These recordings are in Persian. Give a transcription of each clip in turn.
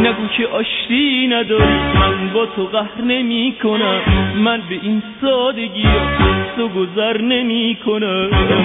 نگو که آشتی نداری، من با تو قهر نمی کنم، من به این سادگی تو گذر نمی کنم.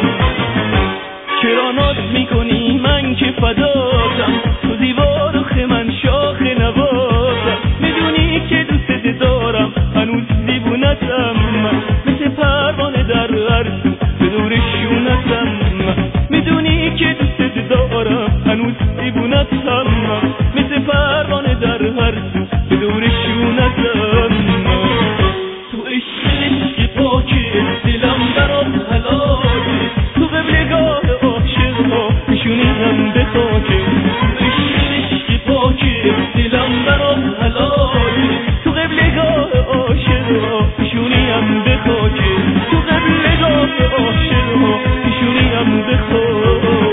چرا ناز میکنی من که فداتم، تو دیوار و من شاخ نواتم، میدونی که دوست دارم هنوز دیوونتم، مثل پروانه در هر سو به دور شونتم، میدونی که دوست دارم هنوز دیوونتم، مثل پروانه در هر سو به دور شونتم. تو عشق پاکه دلم برات حلاله، تو قبلگاه عاشق ها نشونیم به خاکه. تو عشق پاکه دلم برات حلاله، تو قبلگاه عاشق ها نشونیم به خاکه، تو قبلگاه عاشق ها نشونیم به خاکه.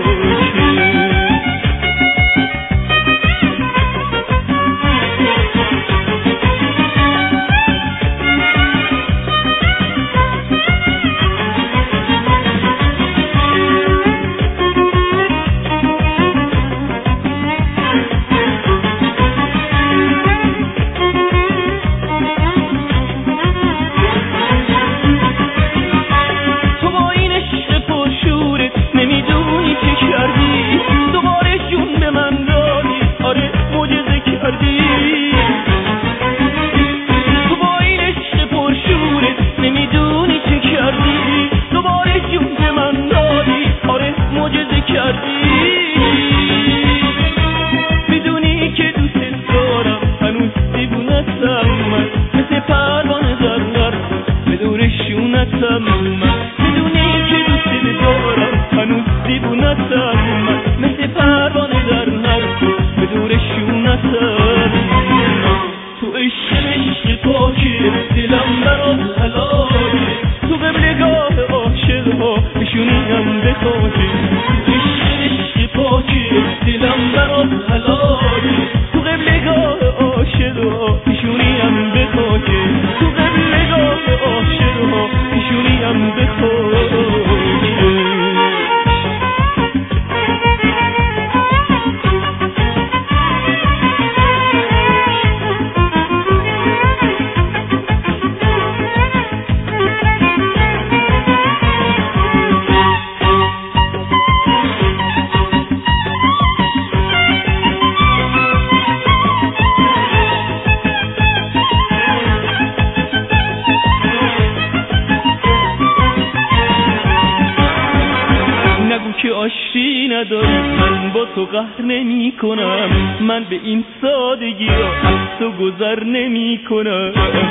آشتی نداری، من با تو قهر نمی کنم، من به این سادگی از تو گذر نمی کنم.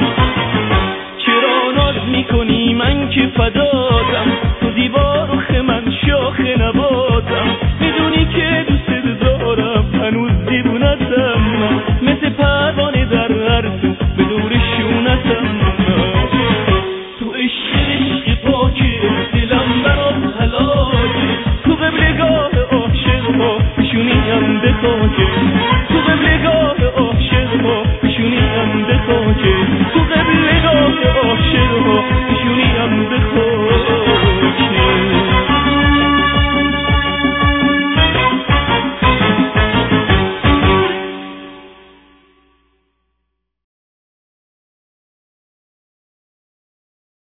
چرا ناز میکنی من که فداتم، تو دیوار و من شاخ نباتم، میدونی که